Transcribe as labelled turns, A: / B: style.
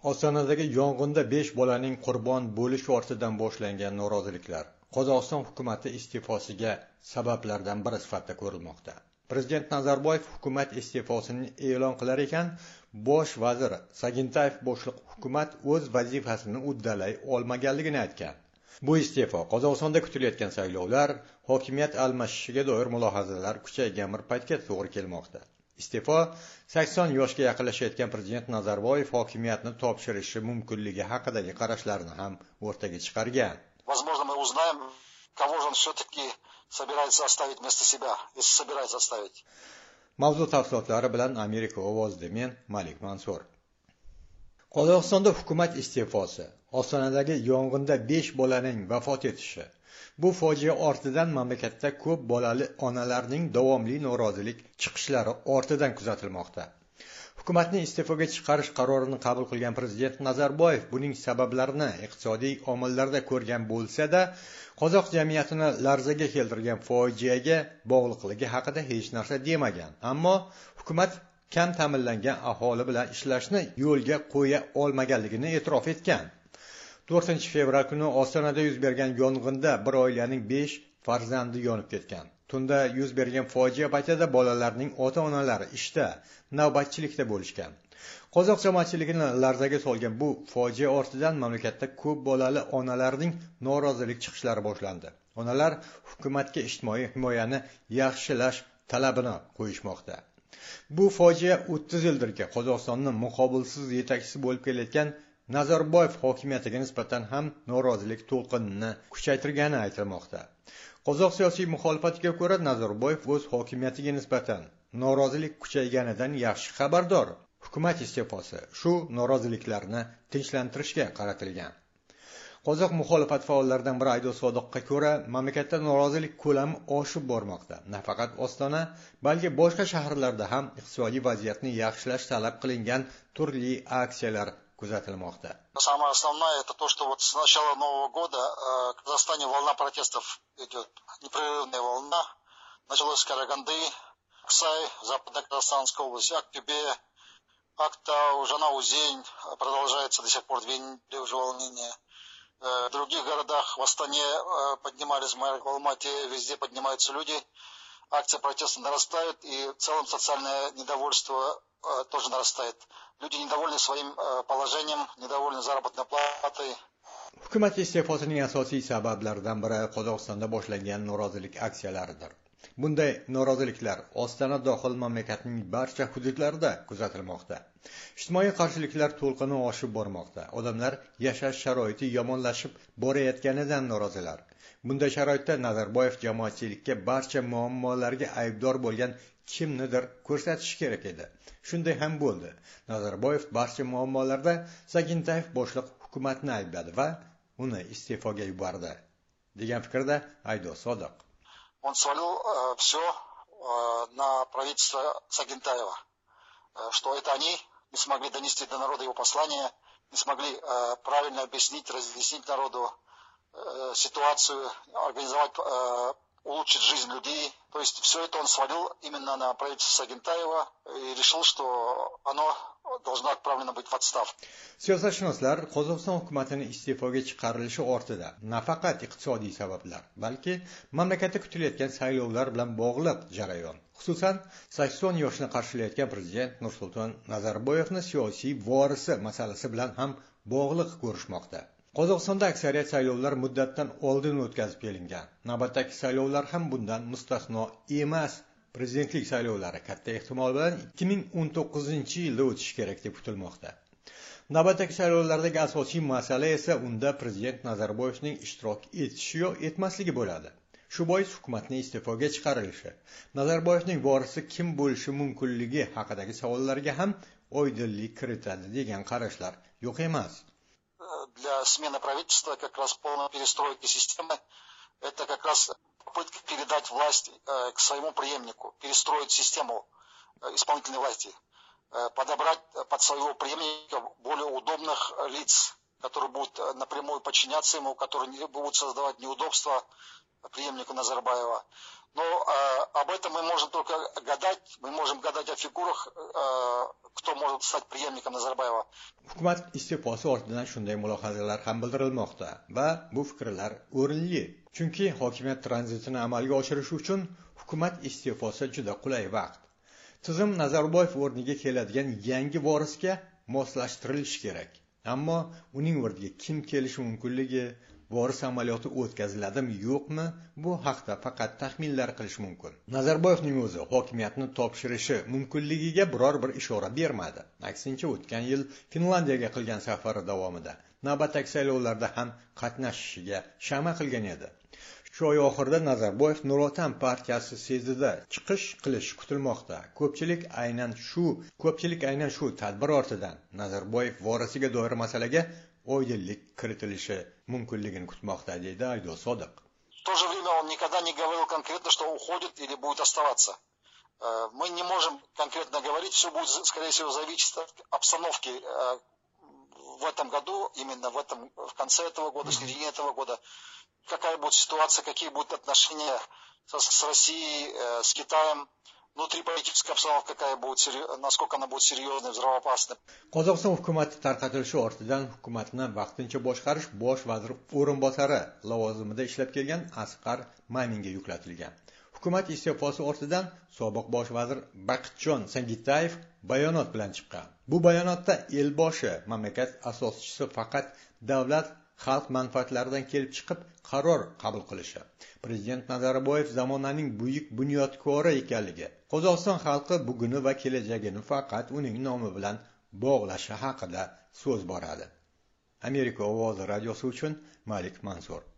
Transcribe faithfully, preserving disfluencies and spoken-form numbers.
A: Ostonadagi yong'inda besh bolaning qurbon bo'lishi ortidan boshlangan noroziliklar Qozog'iston hukumati iste'fosiga sabablardan biri sifatida ko'rilmoqda. Prezident Nazarboyev hukumat iste'fosini e'lon qilar ekan, bosh vazir Sagintayev boshliq hukumat o'z vazifasini uddalay olmaganligini aytgan. Bu iste'fo Qozog'istonda kutilayotgan saylovlar, hokimiyat almashishiga doir mulohazalar kuchaygan bir paytga to'g'ri kelmoqda. Iste'fo sakson yoshga yaqinlashayotgan prezident Nazarboyev hokimiyatni topshirishi mumkinligi haqidagi qarashlarni ham o'rtaga chiqargan.
B: Возможно, мы узнаем, кого же он все-таки собирается оставить вместо себя, если собирается оставить.
A: Mavzu tafsilotlari bilan Amerika ovozida men Malik Mansur. Qozog'istonda hukumat iste'fosi, Ostonadagi yong'inda besh bolaning vafot etishi. Bu fojia ortidan mamlakatda ko'p bolali onalarning davomli norozilik chiqishlari ortidan kuzatilmoqda. Hukumatning iste'foga chiqarish qarorini qabul qilgan prezident Nazarboyev buning sabablarini iqtisodiy omillarda ko'rgan bo'lsa-da, qozoq jamiyatini larzaga keltirgan fojiaga bog'liqligi haqida hech narsa demagan. Ammo hukumat kam ta'minlangan aholi bilan ishlashni yo'lga qo'ya olmaganligini e'tirof etgan. to'rtinchi fevral kuni Ostonada yuz bergan yong'inda bir oilaning besh farzandi yonib ketgan. Tunda yuz bergan fojia paytida bolalarning ota-onalari ishda, navbatchilikda bo'lishgan. Qozoq jamoatchiligini larzaga solgan bu fojia ortidan mamlakatda ko'p bolali onalarning norozilik chiqishlari boshlandi. Onalar hukumatga ijtimoiy himoyani yaxshilash talabini qo'yishmoqda. Bu fojia o'ttiz yildirki Qozog'istonning muqobilsiz yetakchisi bo'lib kelayotgan Nazarboyev hokimiyatiga nisbatan ham norozilik to'lqinini kuchaytirgani aytilmoqda. Qozoq siyosiy muxolifatiga ko'ra Nazarboyev o'z hokimiyatiga nisbatan norozilik kuchayganidan yaxshi xabardor. Hukumat iste'fosi shu noroziliklarni tinchlantirishga qaratilgan. Qozoq muxolifat faollaridan biri Aydo Sodiqqa ko'ra, mamlakatda norozilik ko'lami oshib bormoqda. Nafaqat Ostona, balki boshqa shaharlarda ham iqtisodiy vaziyatni yaxshilash talab qilingan turli aksiyalar kuzatilmoqda.
B: Самое основное это то, что вот с начала Нового года в Казахстане волна протестов идет, непрерывная волна. Началось с Караганды, Аксай, Западно-Казахстанская область, Актюбе, Актау, Жанаузень, продолжается до сих пор две недели уже волнения. В других городах, в Астане поднимались, в Алмате, везде поднимаются люди. Акция протеста нарастает, и в целом социальное недовольство тоже нарастает. Люди недовольны своим положением, недовольны заработной платой.
A: Hukumat iste'fosining asosiy sabablaridan biri Qozog'istonda boshlangan norozilik aksiyalaridir. Bunday noroziliklar Ostona dohil mamlakatning barcha hududlarida kuzatilmoqda. Ijtimoiy qarshiliklar to'lqini oshib bormoqda. Odamlar yashash sharoiti yomonlashib borayotganidan norozilar. Bunday sharoitda Nazarboyev jamoatchilikka barcha muammolarga aybdor bo'lgan kimnidir ko'rsatish kerak edi. Shunday ham bo'ldi. Nazarboyev barcha muammolarda Sagintayev boshliq hukumatni aybladi va uni iste'foga yubordi, degan fikrda Aydo Sodiq.
B: Он свалил э, все э, на правительство Сагинтаева, э, что это они не смогли донести до народа его послание, не смогли э, правильно объяснить, разъяснить народу э, ситуацию, организовать, э, улучшить жизнь людей. То есть все это он свалил именно на правительство Сагинтаева и решил, что оно должно отправлено быть в отставку.
A: Siyosatshunoslar Qozog'iston hukumatining iste'foga chiqarilishi ortida nafaqat iqtisodiy sabablar, balki mamlakatda kutilayotgan saylovlar bilan bog'liq jarayon. Xususan, sakson yoshni qarshilayotgan prezident Nursulton Nazarboyevni siyosiy vorisi masalasi bilan ham bog'liq ko'rishmoqda. Qozog'istonda aksariyat saylovlar muddatdan oldin o'tkazib kelingan. Navbatdagi saylovlar ham bundan mustasno emas. Prezidentlik saylovlari katta ehtimol bilan ikki ming o'n to'qqizinchi yilda o'tishi kerak deb kutilmoqda. Navbatdagi saylovlardagi asosiy masala esa unda prezident Nazarboyevning ishtirok etishi yo etmasligi bo'ladi. Shu bois hukumatning iste'foga chiqarilishi, Nazarboyevning vorisi kim bo'lishi mumkinligi haqidagi savollarga ham oydinlik kiritadi degan qarashlar yo'q emas.
B: Для смены правительства как раз полной перестройки системы это как раз попытка передать власть э, к своему преемнику, перестроить систему э, исполнительной власти, э, подобрать под своего преемника более удобных лиц, которые будут напрямую подчиняться ему, которые не будут создавать неудобства, э, преемнику Назарбаева. Но э, об этом мы можем только гадать, мы можем гадать о фигурах, э, кто может стать преемником Назарбаева.
A: Hukumat iste'fosi ortidan shunday mulohazalar ham bildirilmoqda va bu fikrlar o'rinli. Chunki hokimiyat tranzitini amalga oshirish uchun hukumat iste'fosi juda qulay vaqt. Tizim Nazarboyev o'rniga keladigan yangi vorisga moslashtirilishi kerak. Ammo uning o'rniga kim kelishi mumkinligi, voris amaliyoti o'tkaziladimi yo'qmi, bu haqda faqat taxminlar qilish mumkin. Nazarboyevning o'zi hokimiyatni topshirishi mumkinligiga biror bir ishora bermadi. Aksincha, o'tgan yil Finlandiyaga qilgan safari davomida navbatdagi saylovlarda ham qatnashishiga shama qilgan edi. Shu oy oxirida Nazarboyev Nur Otan partiyasi sezida chiqish qilish kutilmoqda. Ko'pchilik aynan shu, ko'pchilik aynan shu tadbir ortidan Nazarboyev vorisiga doir masalaga oydinlik kiritilishi mumkinligini kutmoqda, deydi Aydoz Sodiq.
B: В то же время он никогда не говорил конкретно, что уходит или будет оставаться. Мы не можем конкретно говорить, все будет, скорее всего, зависеть от обстановки в этом году, именно в этом, в конце этого года, в середине этого года. Какая будет ситуация, какие будут отношения с, с Россией, с Китаем, внутриполитическая обстановка какая будет, насколько она будет серьезной, взрывоопасной.
A: Qozog'iston hukumati tarqatilishi ortidan hukumatni vaqtincha boshqarish bosh vazir o'rinbosari lavozimida ishlab kelgan Asqar Maminga yuklatilgan. Hukumat iste'fosi ortidan sobiq bosh vazir Baqitjon Sangitayev bayonot bilan chiqqan. Bu bayonotda elboshi mamlakat asoschisi faqat davlat xalq manfaatlaridan kelib chiqib qaror qabul qilishi, prezident Nazarboyev zamonaning buyuk bunyodkori ekanligi, Qozog'iston xalqi buguni va kelajagini faqat uning nomi bilan bog'lashi haqida so'z boradi. Amerika ovozi radiosi uchun Malik Mansur.